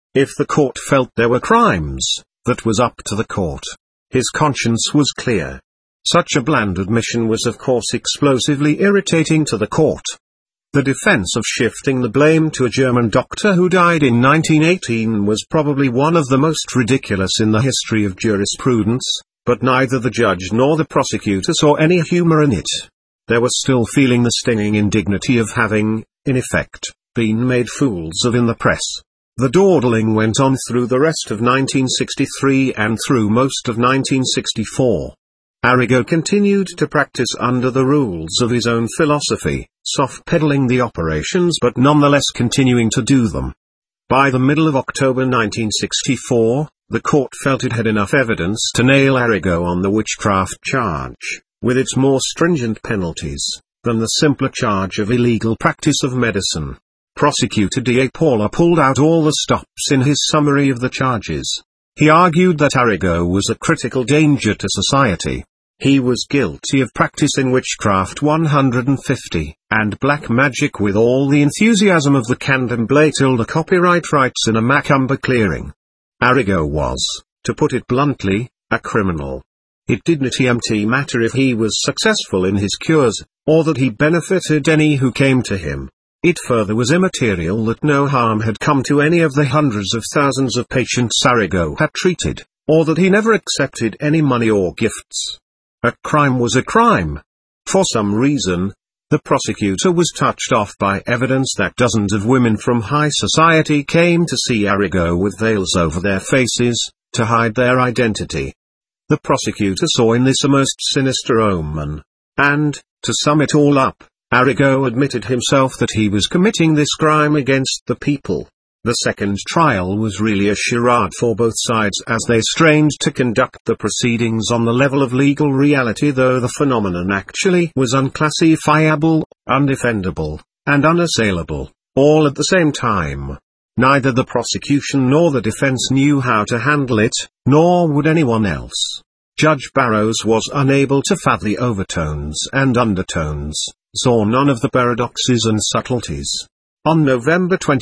If the court felt there were crimes, that was up to the court. His conscience was clear. Such a bland admission was of course explosively irritating to the court. The defense of shifting the blame to a German doctor who died in 1918 was probably one of the most ridiculous in the history of jurisprudence, but neither the judge nor the prosecutor saw any humor in it. They were still feeling the stinging indignity of having, in effect, been made fools of in the press. The dawdling went on through the rest of 1963 and through most of 1964. Arrigo continued to practice under the rules of his own philosophy, soft-pedaling the operations but nonetheless continuing to do them. By the middle of October 1964, the court felt it had enough evidence to nail Arrigo on the witchcraft charge, with its more stringent penalties, than the simpler charge of illegal practice of medicine. Prosecutor D. A. Paula pulled out all the stops in his summary of the charges. He argued that Arrigo was a critical danger to society. He was guilty of practicing witchcraft 150, and black magic with all the enthusiasm of the candomblé till copyright rights in a Macumber clearing. Arrigo was, to put it bluntly, a criminal. It didn't matter if he was successful in his cures, or that he benefited any who came to him. It further was immaterial that no harm had come to any of the hundreds of thousands of patients Arrigo had treated, or that he never accepted any money or gifts. A crime was a crime. For some reason, the prosecutor was touched off by evidence that dozens of women from high society came to see Arrigo with veils over their faces, to hide their identity. The prosecutor saw in this a most sinister omen. And, to sum it all up, Arrigo admitted himself that he was committing this crime against the people. The second trial was really a charade for both sides as they strained to conduct the proceedings on the level of legal reality, though the phenomenon actually was unclassifiable, undefendable, and unassailable, all at the same time. Neither the prosecution nor the defense knew how to handle it, nor would anyone else. Judge Barrows was unable to fathom the overtones and undertones, saw none of the paradoxes and subtleties. On November 20,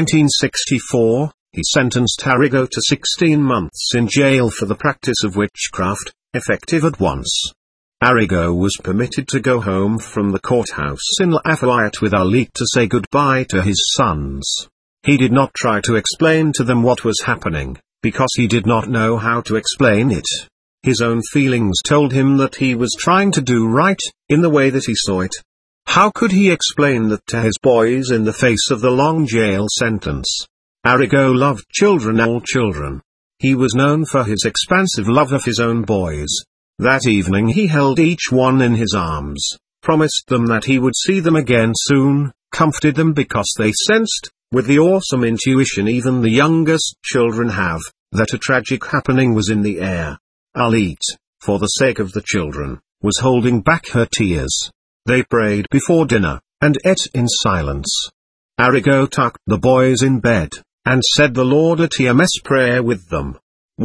1964, he sentenced Arrigo to 16 months in jail for the practice of witchcraft, effective at once. Arrigo was permitted to go home from the courthouse in Lafayette with Arlette to say goodbye to his sons. He did not try to explain to them what was happening, because he did not know how to explain it. His own feelings told him that he was trying to do right, in the way that he saw it. How could he explain that to his boys in the face of the long jail sentence? Arrigo loved children, all children. He was known for his expansive love of his own boys. That evening he held each one in his arms, promised them that he would see them again soon, comforted them because they sensed, with the awesome intuition even the youngest children have, that a tragic happening was in the air. Arlette, for the sake of the children, was holding back her tears. They prayed before dinner, and ate in silence. Arrigo tucked the boys in bed, and said the Laude TMS prayer with them.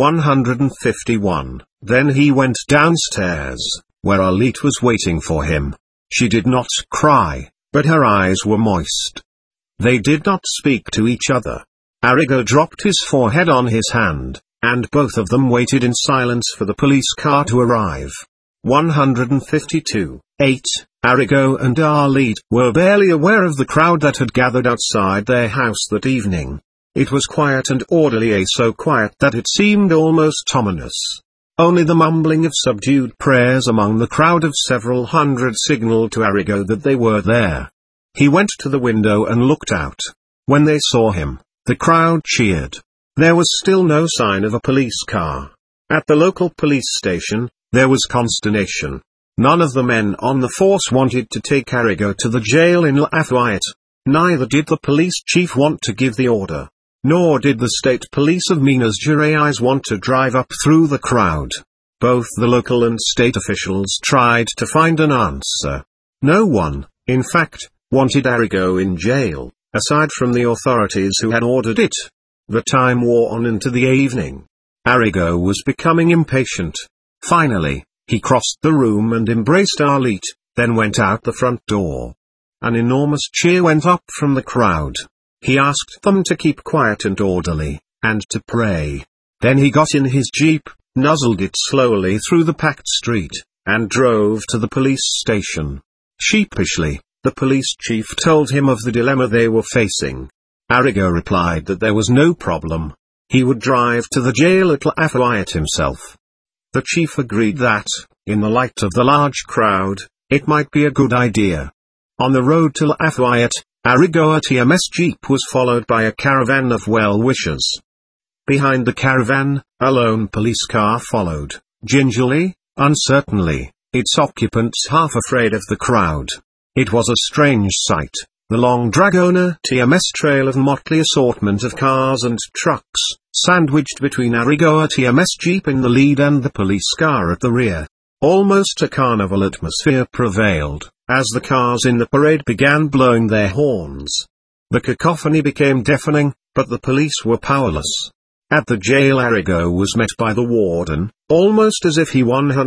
151. Then he went downstairs, where Arlette was waiting for him. She did not cry, but her eyes were moist. They did not speak to each other. Arrigo dropped his forehead on his hand, and both of them waited in silence for the police car to arrive. 152. 8. Arrigo and Arlette were barely aware of the crowd that had gathered outside their house that evening. It was quiet and orderly, so quiet that it seemed almost ominous. Only the mumbling of subdued prayers among the crowd of several hundred signaled to Arrigo that they were there. He went to the window and looked out. When they saw him, the crowd cheered. There was still no sign of a police car. At the local police station, there was consternation. None of the men on the force wanted to take Arrigo to the jail in Lafayette. Neither did the police chief want to give the order. Nor did the state police of Minas Gerais want to drive up through the crowd. Both the local and state officials tried to find an answer. No one, in fact, wanted Arrigo in jail, aside from the authorities who had ordered it. The time wore on into the evening. Arrigo was becoming impatient. Finally, he crossed the room and embraced Arlette, then went out the front door. An enormous cheer went up from the crowd. He asked them to keep quiet and orderly, and to pray. Then he got in his jeep, nuzzled it slowly through the packed street, and drove to the police station. Sheepishly, the police chief told him of the dilemma they were facing. Arrigo replied that there was no problem. He would drive to the jail at Lafayette himself. The chief agreed that, in the light of the large crowd, it might be a good idea. On the road to Lafayette, Arrigo's TMS jeep was followed by a caravan of well-wishers. Behind the caravan, a lone police car followed, gingerly, uncertainly, its occupants half afraid of the crowd. It was a strange sight, the long Dragona TMS trail of motley assortment of cars and trucks, sandwiched between Arrigo's TMS jeep in the lead and the police car at the rear. Almost a carnival atmosphere prevailed, as the cars in the parade began blowing their horns. The cacophony became deafening, but the police were powerless. At the jail, Arrigo was met by the warden, almost as if he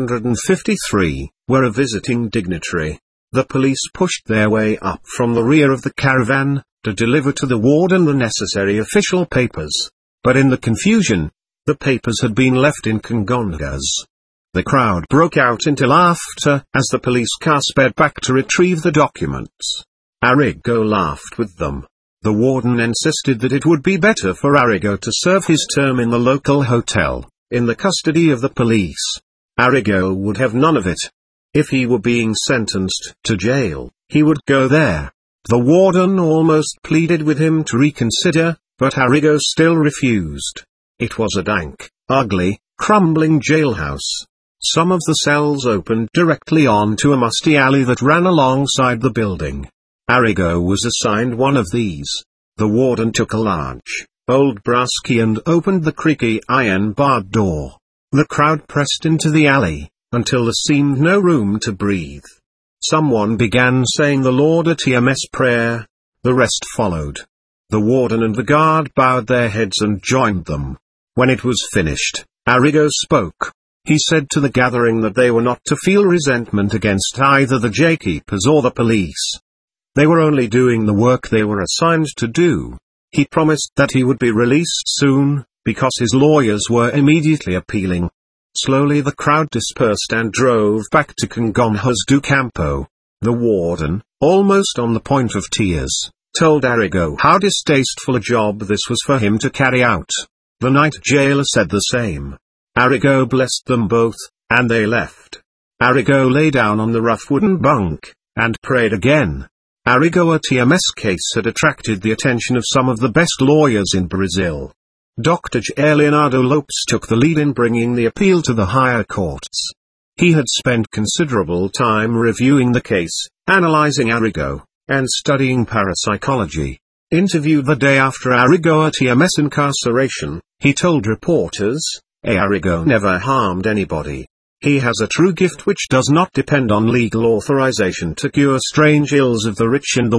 153 were a visiting dignitary. The police pushed their way up from the rear of the caravan, to deliver to the warden the necessary official papers. But in the confusion, the papers had been left in Congongas. The crowd broke out into laughter as the police car sped back to retrieve the documents. Arrigo laughed with them. The warden insisted that it would be better for Arrigo to serve his term in the local hotel, in the custody of the police. Arrigo would have none of it. If he were being sentenced to jail, he would go there. The warden almost pleaded with him to reconsider, but Arrigo still refused. It was a dank, ugly, crumbling jailhouse. Some of the cells opened directly onto a musty alley that ran alongside the building. Arrigo was assigned one of these. The warden took a large, old brass key and opened the creaky iron-barred door. The crowd pressed into the alley, until there seemed no room to breathe. Someone began saying the Laudato TMS prayer. The rest followed. The warden and the guard bowed their heads and joined them. When it was finished, Arrigo spoke. He said to the gathering that they were not to feel resentment against either the jailkeepers or the police. They were only doing the work they were assigned to do. He promised that he would be released soon, because his lawyers were immediately appealing. Slowly the crowd dispersed and drove back to Congonhas do Campo. The warden, almost on the point of tears, told Arrigo how distasteful a job this was for him to carry out. The night jailer said the same. Arrigo blessed them both, and they left. Arrigo lay down on the rough wooden bunk, and prayed again. Arrigo's TMS case had attracted the attention of some of the best lawyers in Brazil. Dr. J. Leonardo Lopes took the lead in bringing the appeal to the higher courts. He had spent considerable time reviewing the case, analyzing Arrigo, and studying parapsychology. Interviewed the day after Arrigo's TMS incarceration, he told reporters, Arrigo never harmed anybody. He has a true gift which does not depend on legal authorization to cure strange ills of the rich and the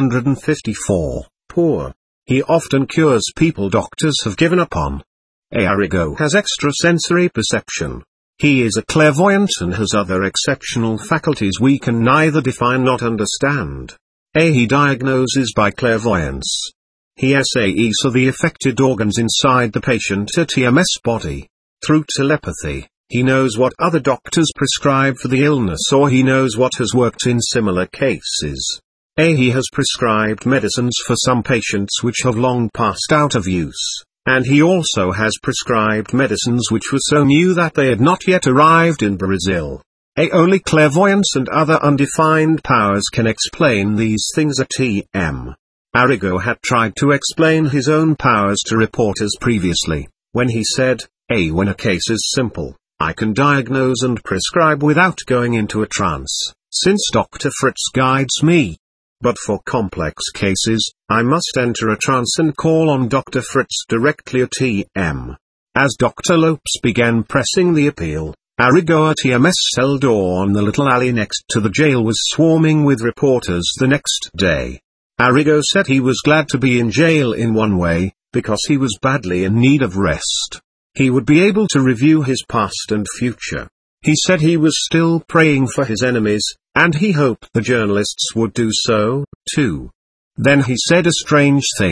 154 poor. He often cures people doctors have given up on. Arrigo has extrasensory perception. He is a clairvoyant and has other exceptional faculties we can neither define nor understand. He diagnoses by clairvoyance. He assays the affected organs inside the patient's TMS body. Through telepathy, he knows what other doctors prescribe for the illness, or he knows what has worked in similar cases. He has prescribed medicines for some patients which have long passed out of use, and he also has prescribed medicines which were so new that they had not yet arrived in Brazil. Only clairvoyance and other undefined powers can explain these things at TM. Arrigo had tried to explain his own powers to reporters previously, when he said, when a case is simple, I can diagnose and prescribe without going into a trance, since Dr. Fritz guides me. But for complex cases, I must enter a trance and call on Dr. Fritz directly at TM. As Dr. Lopes began pressing the appeal, Arrigo's TMS cell door on the little alley next to the jail was swarming with reporters the next day. Arrigo said he was glad to be in jail in one way, because he was badly in need of rest. He would be able to review his past and future. He said he was still praying for his enemies, and he hoped the journalists would do so, too. Then he said a strange thing.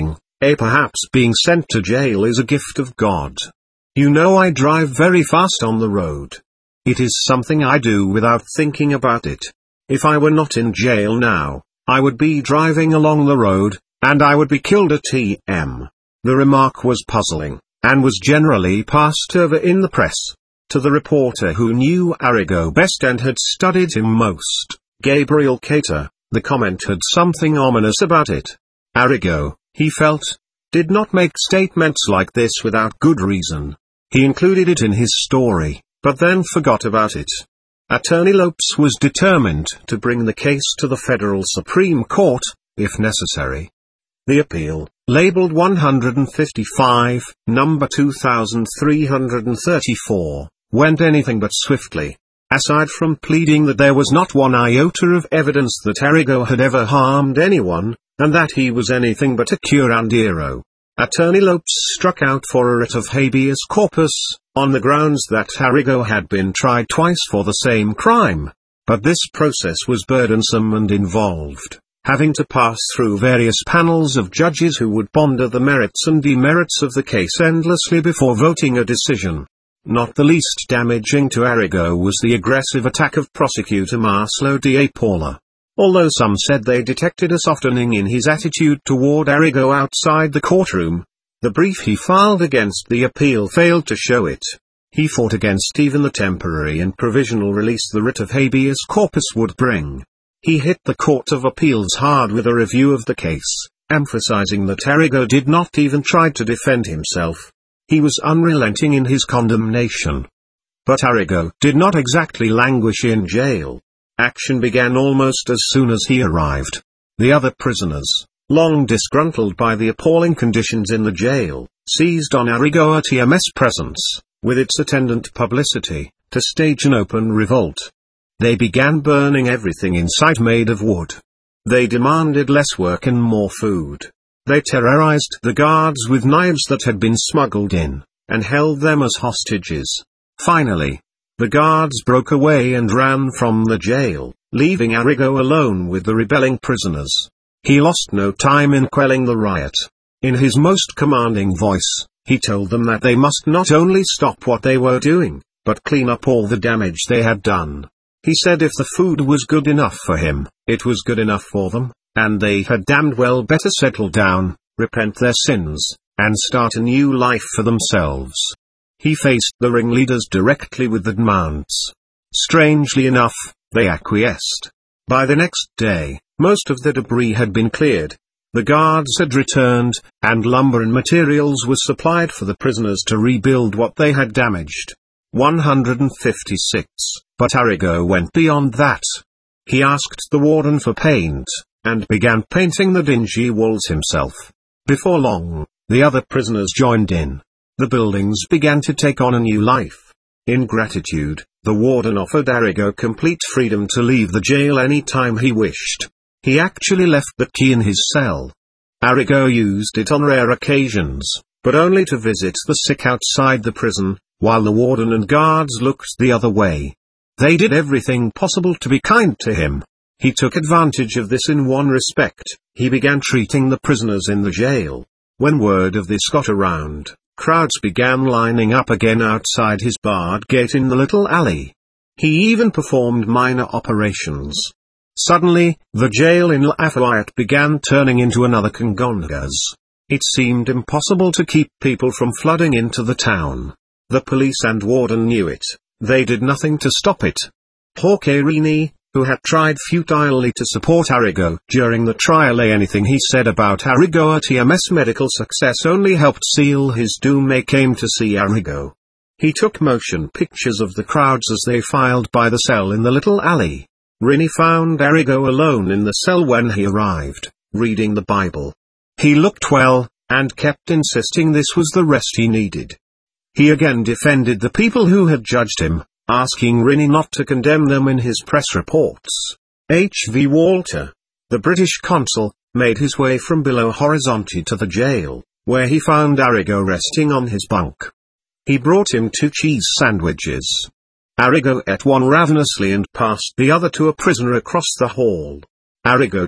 Perhaps being sent to jail is a gift of God. You know, I drive very fast on the road. It is something I do without thinking about it. If I were not in jail now, I would be driving along the road, and I would be killed at TM. The remark was puzzling, and was generally passed over in the press. To the reporter who knew Arrigo best and had studied him most, Gabriel Cater, the comment had something ominous about it. Arrigo, he felt, did not make statements like this without good reason. He included it in his story, but then forgot about it. Attorney Lopes was determined to bring the case to the Federal Supreme Court, if necessary. The appeal, labeled 155, number 2334, went anything but swiftly. Aside from pleading that there was not one iota of evidence that Arrigo had ever harmed anyone, and that he was anything but a curandero, Attorney Lopes struck out for a writ of habeas corpus, on the grounds that Arrigo had been tried twice for the same crime. But this process was burdensome and involved having to pass through various panels of judges who would ponder the merits and demerits of the case endlessly before voting a decision. Not the least damaging to Arrigo was the aggressive attack of prosecutor Marcelo de Paula. Although some said they detected a softening in his attitude toward Arrigo outside the courtroom, the brief he filed against the appeal failed to show it. He fought against even the temporary and provisional release the writ of habeas corpus would bring. He hit the Court of Appeals hard with a review of the case, emphasizing that Arrigo did not even try to defend himself. He was unrelenting in his condemnation. But Arrigo did not exactly languish in jail. Action began almost as soon as he arrived. The other prisoners, long disgruntled by the appalling conditions in the jail, seized on Arrigo ATM's presence, with its attendant publicity, to stage an open revolt. They began burning everything in sight made of wood. They demanded less work and more food. They terrorized the guards with knives that had been smuggled in, and held them as hostages. Finally, the guards broke away and ran from the jail, leaving Arrigo alone with the rebelling prisoners. He lost no time in quelling the riot. In his most commanding voice, he told them that they must not only stop what they were doing, but clean up all the damage they had done. He said if the food was good enough for him, it was good enough for them, and they had damned well better settle down, repent their sins, and start a new life for themselves. He faced the ringleaders directly with the demands. Strangely enough, they acquiesced. By the next day, most of the debris had been cleared. The guards had returned, and lumber and materials were supplied for the prisoners to rebuild what they had damaged. 156. But Arrigo went beyond that. He asked the warden for paint, and began painting the dingy walls himself. Before long, the other prisoners joined in. The buildings began to take on a new life. In gratitude, the warden offered Arrigo complete freedom to leave the jail any time he wished. He actually left the key in his cell. Arrigo used it on rare occasions, but only to visit the sick outside the prison, while the warden and guards looked the other way. They did everything possible to be kind to him. He took advantage of this in one respect. He began treating the prisoners in the jail. When word of this got around, crowds began lining up again outside his barred gate in the little alley. He even performed minor operations. Suddenly, the jail in Lafayette began turning into another Congongas. It seemed impossible to keep people from flooding into the town. The police and warden knew it. They did nothing to stop it. Jorge Rini, who had tried futilely to support Arrigo during the trial, anything he said about Arrigo ATM's medical success only helped seal his doom. They came to see Arrigo. He took motion pictures of the crowds as they filed by the cell in the little alley. Rini found Arrigo alone in the cell when he arrived, reading the Bible. He looked well, and kept insisting this was the rest he needed. He again defended the people who had judged him, asking Rini not to condemn them in his press reports. H.V. Walter, the British consul, made his way from Belo Horizonte to the jail, where he found Arrigo resting on his bunk. He brought him 2 cheese sandwiches. Arrigo ate one ravenously and passed the other to a prisoner across the hall. Arrigo tacked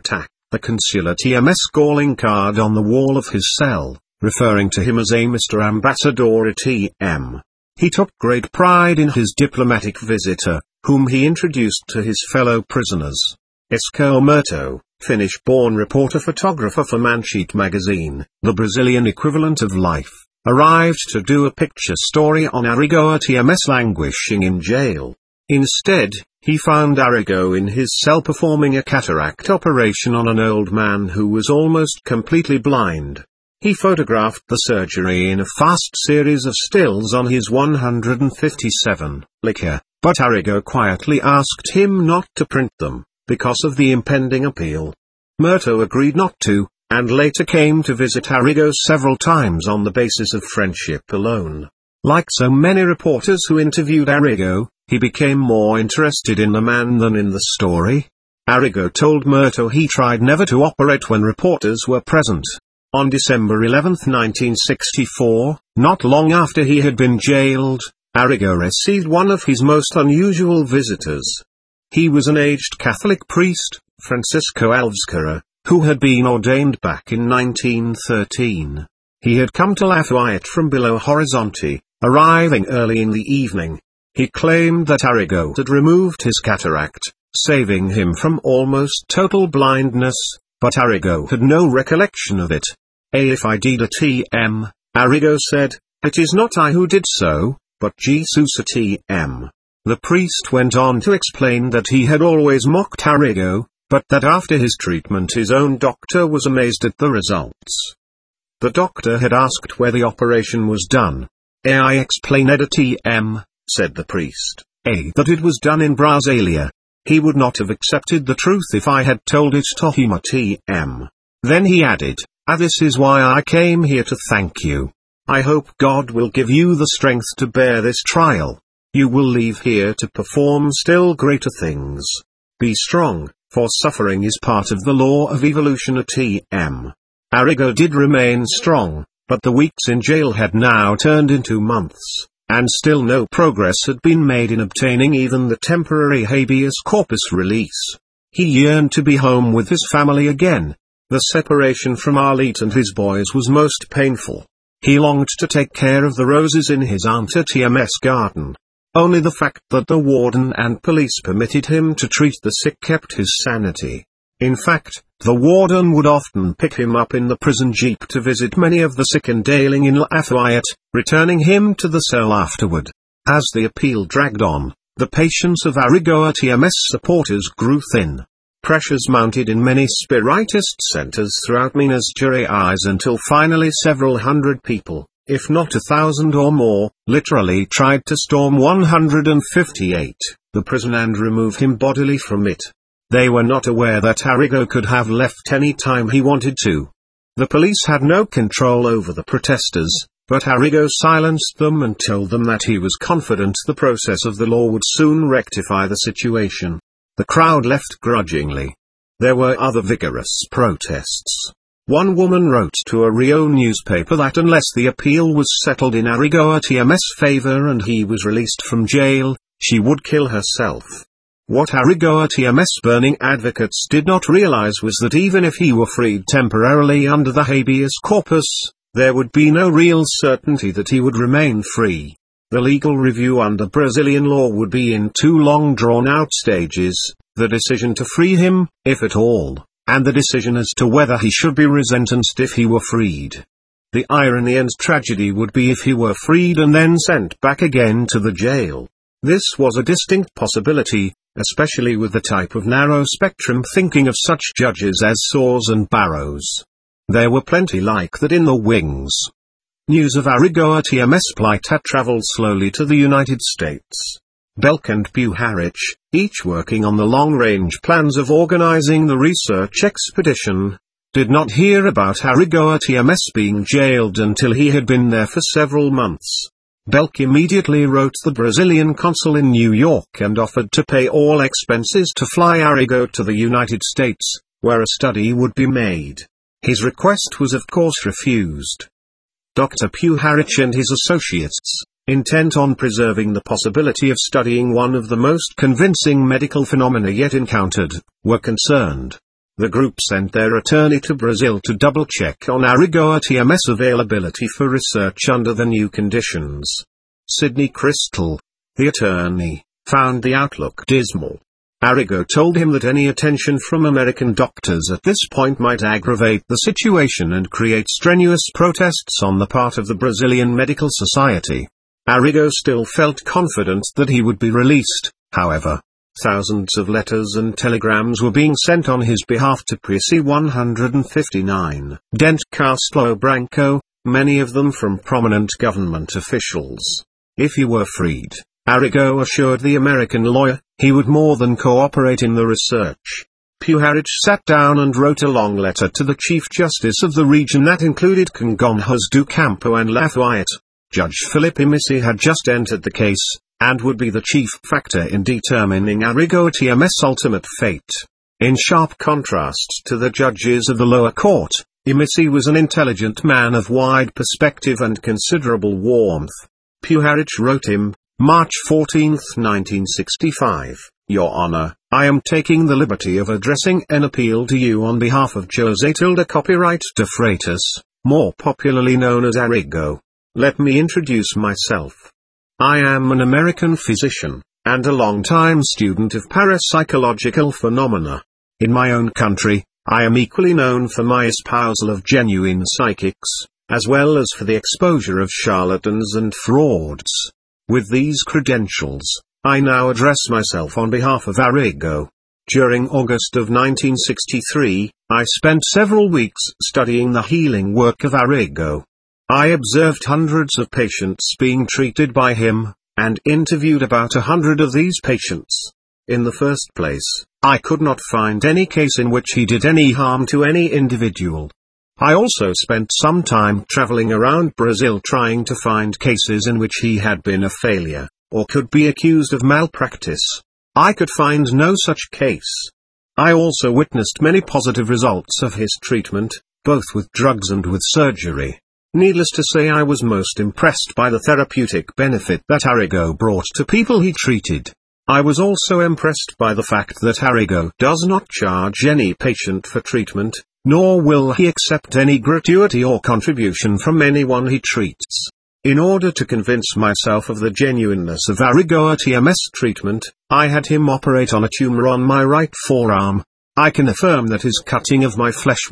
the consular TMS calling card on the wall of his cell, referring to him as a Mr. Ambassador TM. He took great pride in his diplomatic visitor, whom he introduced to his fellow prisoners. Isco Murto, Finnish-born reporter-photographer for Manchete magazine, the Brazilian equivalent of Life, arrived to do a picture story on Arrigo TMS languishing in jail. Instead, he found Arrigo in his cell performing a cataract operation on an old man who was almost completely blind. He photographed the surgery in a fast series of stills on his 157 Leica, but Arrigo quietly asked him not to print them, because of the impending appeal. Murto agreed not to, and later came to visit Arrigo several times on the basis of friendship alone. Like so many reporters who interviewed Arrigo, he became more interested in the man than in the story. Arrigo told Murto he tried never to operate when reporters were present. On December 11, 1964, not long after he had been jailed, Arrigo received one of his most unusual visitors. He was an aged Catholic priest, Francisco Alvscara, who had been ordained back in 1913. He had come to Lafayette from Belo Horizonte, arriving early in the evening. He claimed that Arrigo had removed his cataract, saving him from almost total blindness, but Arrigo had no recollection of it. If I did a TM, Arrigo said, it is not I who did so, but Jesus a TM. The priest went on to explain that he had always mocked Arrigo, but that after his treatment his own doctor was amazed at the results. The doctor had asked where the operation was done. I explained a TM, said the priest, that it was done in Brasilia. He would not have accepted the truth if I had told it to him a TM. Then he added, this is why I came here to thank you. I hope God will give you the strength to bear this trial. You will leave here to perform still greater things. Be strong, for suffering is part of the law of evolution. A TM. Arrigo did remain strong, but the weeks in jail had now turned into months, and still no progress had been made in obtaining even the temporary habeas corpus release. He yearned to be home with his family again. The separation from Arlette and his boys was most painful. He longed to take care of the roses in his Aunt TMS garden. Only the fact that the warden and police permitted him to treat the sick kept his sanity. In fact, the warden would often pick him up in the prison jeep to visit many of the sick and ailing in Lafayette, returning him to the cell afterward. As the appeal dragged on, the patience of Arrigo TMS supporters grew thin. Pressures mounted in many spiritist centers throughout Minas Gerais until finally several hundred people, if not 1,000 or more, literally tried to storm 158, the prison and remove him bodily from it. They were not aware that Arrigo could have left any time he wanted to. The police had no control over the protesters, but Arrigo silenced them and told them that he was confident the process of the law would soon rectify the situation. The crowd left grudgingly. There were other vigorous protests. One woman wrote to a Rio newspaper that unless the appeal was settled in Arrigo TMS' favor and he was released from jail, she would kill herself. What Arrigo TMS burning advocates did not realize was that even if he were freed temporarily under the habeas corpus, there would be no real certainty that he would remain free. The legal review under Brazilian law would be in two long drawn-out stages, the decision to free him, if at all, and the decision as to whether he should be resentenced if he were freed. The irony and tragedy would be if he were freed and then sent back again to the jail. This was a distinct possibility, especially with the type of narrow-spectrum thinking of such judges as Soares and Barrows. There were plenty like that in the wings. News of Arrigo TMS plight had traveled slowly to the United States. Belk and Puharich, each working on the long-range plans of organizing the research expedition, did not hear about Arrigo TMS being jailed until he had been there for several months. Belk immediately wrote the Brazilian consul in New York and offered to pay all expenses to fly Arrigo to the United States, where a study would be made. His request was of course refused. Dr. Puharich and his associates, intent on preserving the possibility of studying one of the most convincing medical phenomena yet encountered, were concerned. The group sent their attorney to Brazil to double-check on Arrigo TMS availability for research under the new conditions. Sidney Crystal, the attorney, found the outlook dismal. Arrigo told him that any attention from American doctors at this point might aggravate the situation and create strenuous protests on the part of the Brazilian Medical Society. Arrigo still felt confident that he would be released, however. Thousands of letters and telegrams were being sent on his behalf to Presi 159, Dente Castelo Branco, many of them from prominent government officials. If he were freed, Arrigo assured the American lawyer, he would more than cooperate in the research. Pujarich sat down and wrote a long letter to the Chief Justice of the region that included Congonhas do Campo and Lafayette. Judge Felipe Missi had just entered the case, and would be the chief factor in determining Arrigo TMS' ultimate fate. In sharp contrast to the judges of the lower court, Missi was an intelligent man of wide perspective and considerable warmth. Pujarich wrote him, March 14, 1965, Your Honor, I am taking the liberty of addressing an appeal to you on behalf of José Tilda Copyright de Freitas, more popularly known as Arrigo. Let me introduce myself. I am an American physician, and a long-time student of parapsychological phenomena. In my own country, I am equally known for my espousal of genuine psychics, as well as for the exposure of charlatans and frauds. With these credentials, I now address myself on behalf of Arrigo. During August of 1963, I spent several weeks studying the healing work of Arrigo. I observed hundreds of patients being treated by him, and interviewed about 100 of these patients. In the first place, I could not find any case in which he did any harm to any individual. I also spent some time traveling around Brazil trying to find cases in which he had been a failure, or could be accused of malpractice. I could find no such case. I also witnessed many positive results of his treatment, both with drugs and with surgery. Needless to say, I was most impressed by the therapeutic benefit that Arrigo brought to people he treated. I was also impressed by the fact that Arrigo does not charge any patient for treatment, nor will he accept any gratuity or contribution from anyone he treats. In order to convince myself of the genuineness of Arrigo TMS treatment, I had him operate on a tumor on my right forearm. I can affirm that his cutting of my flesh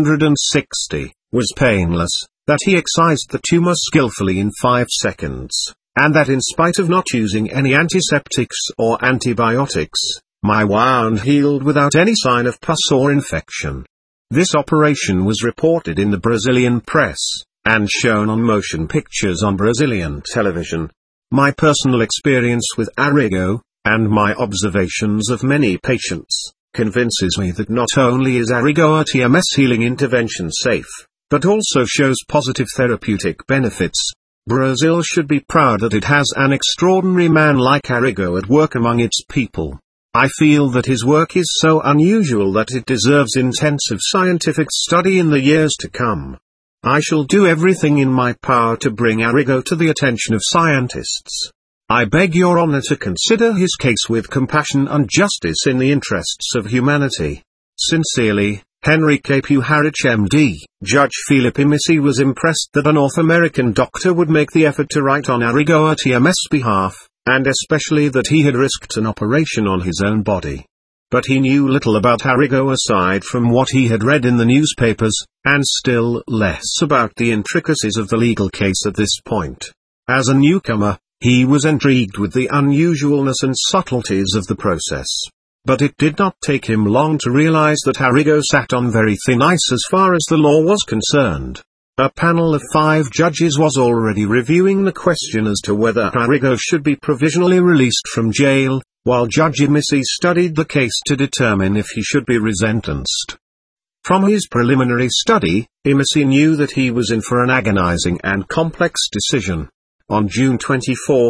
160 was painless, that he excised the tumor skillfully in 5 seconds, and that in spite of not using any antiseptics or antibiotics, my wound healed without any sign of pus or infection. This operation was reported in the Brazilian press, and shown on motion pictures on Brazilian television. My personal experience with Arrigo, and my observations of many patients, convinces me that not only is Arrigo TMS healing intervention safe, but also shows positive therapeutic benefits. Brazil should be proud that it has an extraordinary man like Arrigo at work among its people. I feel that his work is so unusual that it deserves intensive scientific study in the years to come. I shall do everything in my power to bring Arrigo to the attention of scientists. I beg your honor to consider his case with compassion and justice in the interests of humanity. Sincerely, Henrique Pujarich MD. Judge Felipe Missi was impressed that a North American doctor would make the effort to write on Arrigo TMS' behalf, and especially that he had risked an operation on his own body. But he knew little about Arrigo aside from what he had read in the newspapers, and still less about the intricacies of the legal case at this point. As a newcomer, he was intrigued with the unusualness and subtleties of the process. But it did not take him long to realize that Arrigo sat on very thin ice as far as the law was concerned. A panel of 5 judges was already reviewing the question as to whether Arrigo should be provisionally released from jail, while Judge Missi studied the case to determine if he should be resentenced. From his preliminary study, Missi knew that he was in for an agonizing and complex decision. On June 24,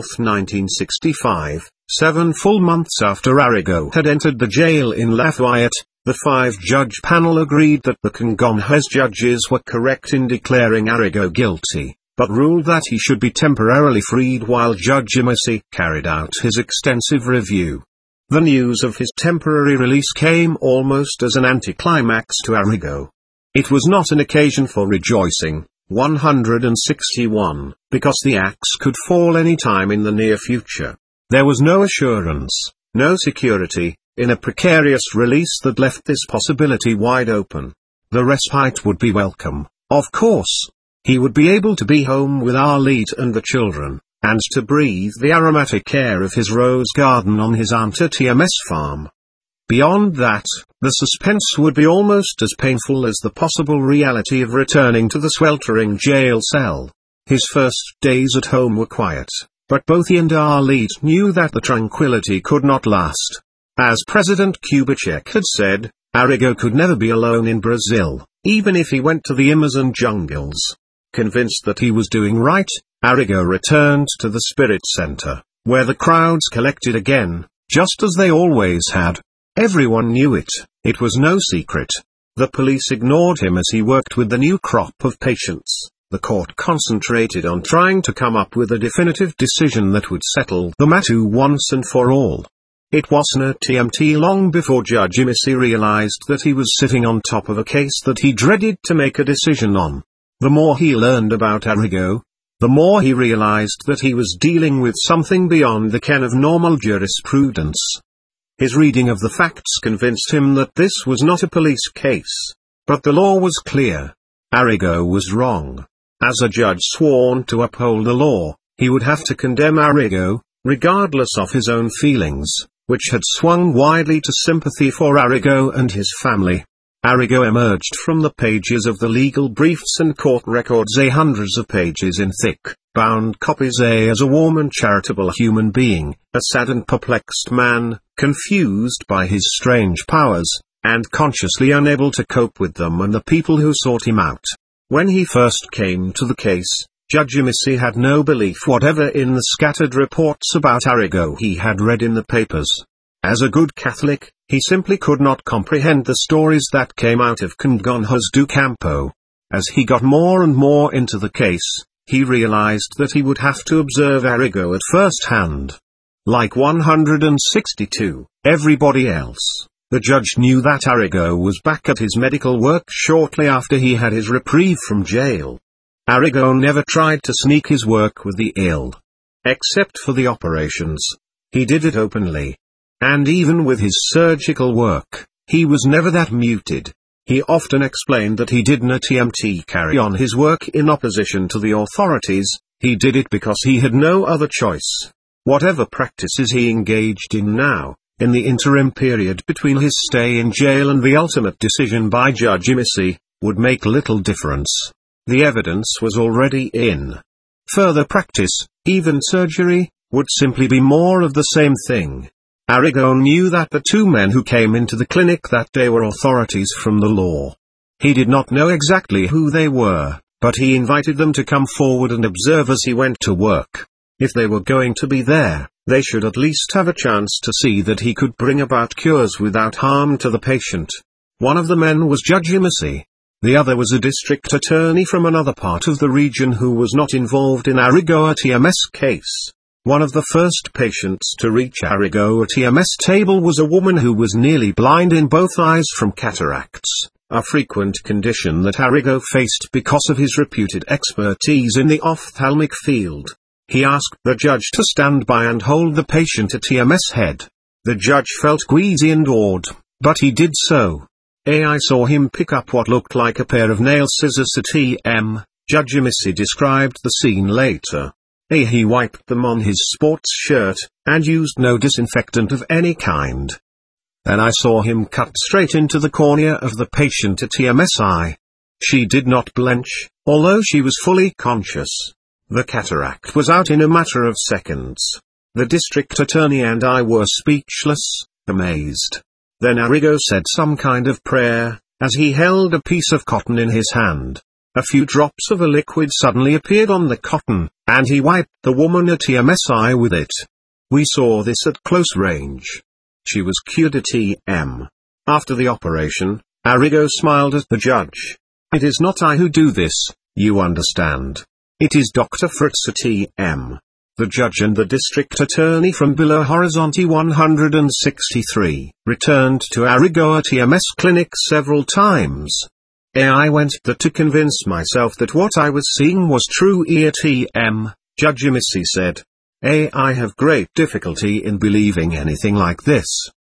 1965, 7 full months after Arrigo had entered the jail in Lafayette, the 5-judge panel agreed that the Congonhas judges were correct in declaring Arrigo guilty, but ruled that he should be temporarily freed while Judge Missi carried out his extensive review. The news of his temporary release came almost as an anticlimax to Arrigo. It was not an occasion for rejoicing. 161, because the axe could fall any time in the near future. There was no assurance, no security, in a precarious release that left this possibility wide open. The respite would be welcome, of course. He would be able to be home with Arlette and the children, and to breathe the aromatic air of his rose garden on his Aunt TMS farm. Beyond that, the suspense would be almost as painful as the possible reality of returning to the sweltering jail cell. His first days at home were quiet, but both he and Arlette knew that the tranquility could not last. As President Kubitschek had said, Arrigo could never be alone in Brazil, even if he went to the Amazon jungles. Convinced that he was doing right, Arrigo returned to the Spirit Center, where the crowds collected again, just as they always had. Everyone knew it, it was no secret. The police ignored him as he worked with the new crop of patients. The court concentrated on trying to come up with a definitive decision that would settle the matter once and for all. It wasn't a TMT long before Judge Imisi realized that he was sitting on top of a case that he dreaded to make a decision on. The more he learned about Arrigo, the more he realized that he was dealing with something beyond the ken of normal jurisprudence. His reading of the facts convinced him that this was not a police case. But the law was clear. Arrigo was wrong. As a judge sworn to uphold the law, he would have to condemn Arrigo, regardless of his own feelings, which had swung widely to sympathy for Arrigo and his family. Arrigo emerged from the pages of the legal briefs and court records, hundreds of pages in thick, bound copies, as a warm and charitable human being, a sad and perplexed man, confused by his strange powers, and consciously unable to cope with them and the people who sought him out. When he first came to the case, Judge Imisi had no belief whatever in the scattered reports about Arrigo he had read in the papers. As a good Catholic, he simply could not comprehend the stories that came out of Congonhas do Campo. As he got more and more into the case, he realized that he would have to observe Arrigo at first hand. Like 162, everybody else, the judge knew that Arrigo was back at his medical work shortly after he had his reprieve from jail. Arrigo never tried to sneak his work with the ill. Except for the operations. He did it openly. And even with his surgical work, he was never that muted. He often explained that he didn't TMT carry on his work in opposition to the authorities, he did it because he had no other choice. Whatever practices he engaged in now, in the interim period between his stay in jail and the ultimate decision by Judge Imisi, would make little difference. The evidence was already in. Further practice, even surgery, would simply be more of the same thing. Arrigo knew that the two men who came into the clinic that day were authorities from the law. He did not know exactly who they were, but he invited them to come forward and observe as he went to work. If they were going to be there, they should at least have a chance to see that he could bring about cures without harm to the patient. One of the men was Judge Imisi. The other was a district attorney from another part of the region who was not involved in Arrigo TMS case. One of the first patients to reach Arrigo TMS table was a woman who was nearly blind in both eyes from cataracts, a frequent condition that Arrigo faced because of his reputed expertise in the ophthalmic field. He asked the judge to stand by and hold the patient at TMS head. The judge felt queasy and awed, but he did so. I saw him pick up what looked like a pair of nail scissors at TM. Judge Imisi described the scene later. He wiped them on his sports shirt, and used no disinfectant of any kind. Then I saw him cut straight into the cornea of the patient at TMS eye. She did not blench, although she was fully conscious. The cataract was out in a matter of seconds. The district attorney and I were speechless, amazed. Then Arrigo said some kind of prayer, as he held a piece of cotton in his hand. A few drops of a liquid suddenly appeared on the cotton, and he wiped the woman at TMS eye with it. We saw this at close range. She was cured at TM. After the operation, Arrigo smiled at the judge. It is not I who do this, you understand. It is Dr. Fritz at TM. The judge and the district attorney from below Horizonte 163 returned to Arrigo TMS clinic several times. I went there to convince myself that what I was seeing was true EATM, Judge Amici said. I have great difficulty in believing anything like this.